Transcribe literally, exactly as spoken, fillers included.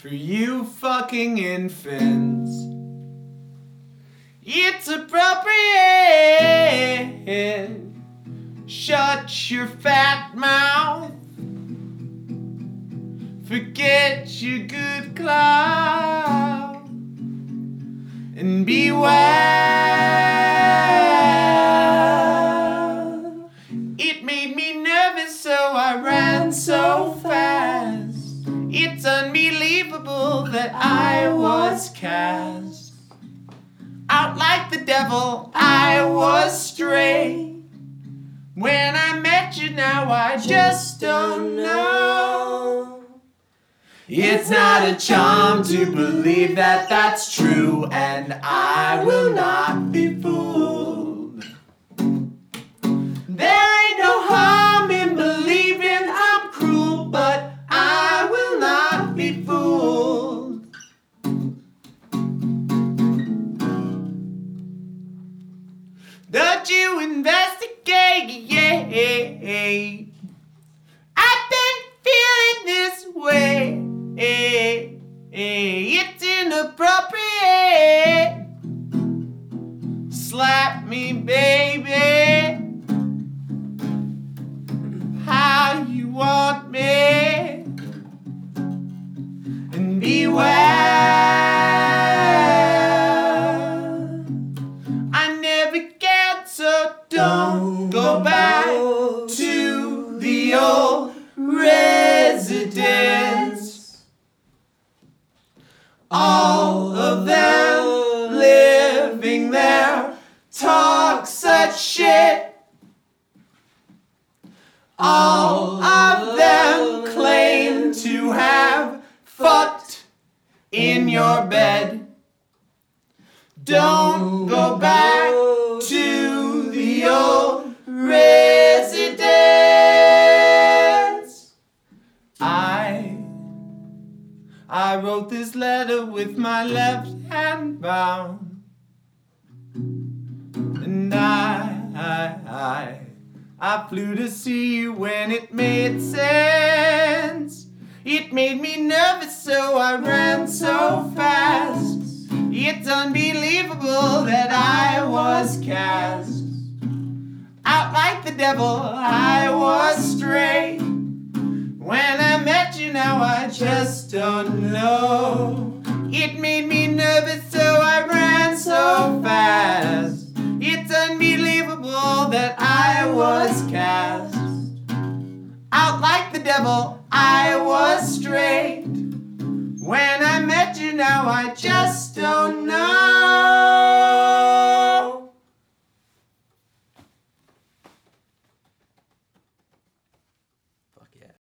for you fucking infants. It's appropriate. Shut your fat mouth. Forget your good cloud and be well. It made me nervous, so I ran so fast. It's unbelievable that I was cast out like the devil. I was straight. When I met you, now I just don't know. It's not a charm to believe that that's true, and I will not be fooled. There ain't no harm in believing I'm cruel, but I will not be fooled. Don't you investigate? I've been feeling this way. It's inappropriate. Slap me, baby, how you want me, and be well. I never get, so don't go back to the old residence. All of them living there talk such shit. All of them claim to have fucked in your bed. Don't go back to the old residence. I I wrote this letter with my left hand bound, and I, I, I, I flew to see you when it made sense. It made me nervous, so I ran so fast. It's unbelievable that I was cast out like the devil. I was straight. When I met you, now I just don't know. It made me nervous, so I ran so fast. It's unbelievable that I was cast out like the devil. I was straight. When I met you, now I just